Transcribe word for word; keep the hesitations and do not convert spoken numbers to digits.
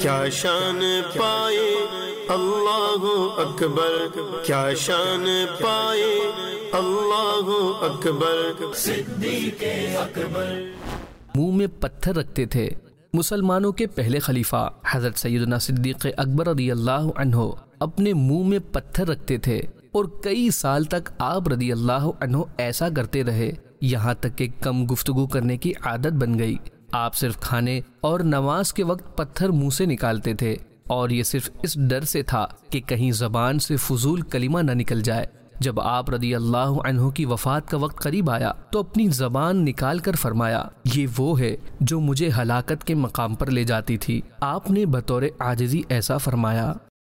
क्या शान पाए, अल्लाहु अकबर, क्या शान पाए, अल्लाहु अकबर, सिद्दीक़ अकबर। मुंह में पत्थर रखते थे। मुसलमानों के पहले खलीफा हज़रत सैयदना सिद्दीक़ अकबर रज़ियल्लाहु अन्हु अपने मुंह में पत्थर रखते थे और कई साल तक आप रज़ियल्लाहु अन्हु ऐसा करते रहे, यहाँ तक कि कम गुफ्तगू करने की आदत बन गई। आप सिर्फ खाने और नमाज के वक्त पत्थर मुंह से निकालते थे और ये सिर्फ इस डर से था कि कहीं ज़बान से फजूल कलिमा न निकल जाए। जब आप रज़ियल्लाहु अन्हु की वफ़ात का वक्त करीब आया तो अपनी ज़बान निकाल कर फरमाया, ये वो है जो मुझे हलाकत के मकाम पर ले जाती थी। आपने बतौर आजिज़ी ऐसा फरमाया,